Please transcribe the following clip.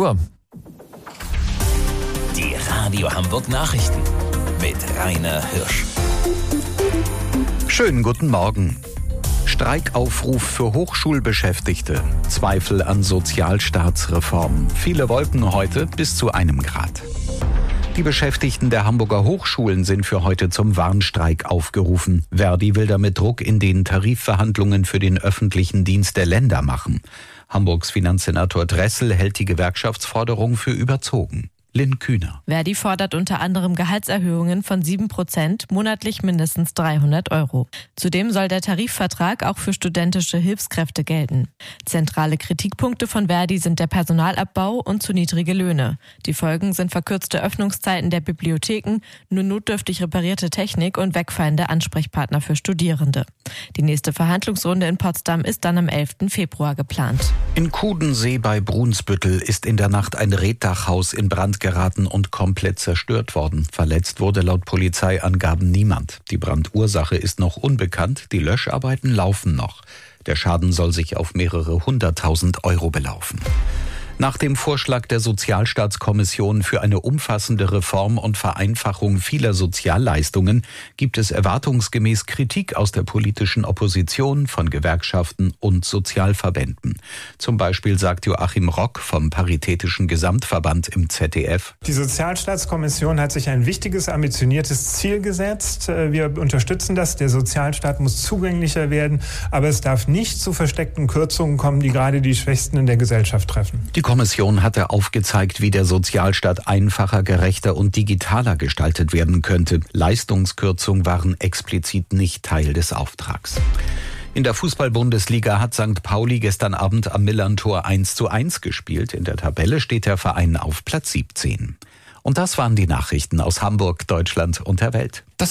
Uhr. Die Radio Hamburg Nachrichten mit Rainer Hirsch. Schönen guten Morgen. Streikaufruf für Hochschulbeschäftigte. Zweifel an Sozialstaatsreform. Viele Wolken heute bis zu 1 Grad. Die Beschäftigten der Hamburger Hochschulen sind für heute zum Warnstreik aufgerufen. Verdi will damit Druck in den Tarifverhandlungen für den öffentlichen Dienst der Länder machen. Hamburgs Finanzsenator Dressel hält die Gewerkschaftsforderung für überzogen. Lynn Kühner. Verdi fordert unter anderem Gehaltserhöhungen von 7%, monatlich mindestens 300 €. Zudem soll der Tarifvertrag auch für studentische Hilfskräfte gelten. Zentrale Kritikpunkte von Verdi sind der Personalabbau und zu niedrige Löhne. Die Folgen sind verkürzte Öffnungszeiten der Bibliotheken, nur notdürftig reparierte Technik und wegfallende Ansprechpartner für Studierende. Die nächste Verhandlungsrunde in Potsdam ist dann am 11. Februar geplant. In Kudensee bei Brunsbüttel ist in der Nacht ein Reetdachhaus in Brand geraten und komplett zerstört worden. Verletzt wurde laut Polizeiangaben niemand. Die Brandursache ist noch unbekannt, die Löscharbeiten laufen noch. Der Schaden soll sich auf mehrere 100.000 € belaufen. Nach dem Vorschlag der Sozialstaatskommission für eine umfassende Reform und Vereinfachung vieler Sozialleistungen gibt es erwartungsgemäß Kritik aus der politischen Opposition, von Gewerkschaften und Sozialverbänden. Zum Beispiel sagt Joachim Rock vom Paritätischen Gesamtverband im ZDF: Die Sozialstaatskommission hat sich ein wichtiges, ambitioniertes Ziel gesetzt. Wir unterstützen das. Der Sozialstaat muss zugänglicher werden, aber es darf nicht zu versteckten Kürzungen kommen, die gerade die Schwächsten in der Gesellschaft treffen. Die Kommission hatte aufgezeigt, wie der Sozialstaat einfacher, gerechter und digitaler gestaltet werden könnte. Leistungskürzungen waren explizit nicht Teil des Auftrags. In der Fußball-Bundesliga hat St. Pauli gestern Abend am Millerntor 1:1 gespielt. In der Tabelle steht der Verein auf Platz 17. Und das waren die Nachrichten aus Hamburg, Deutschland und der Welt.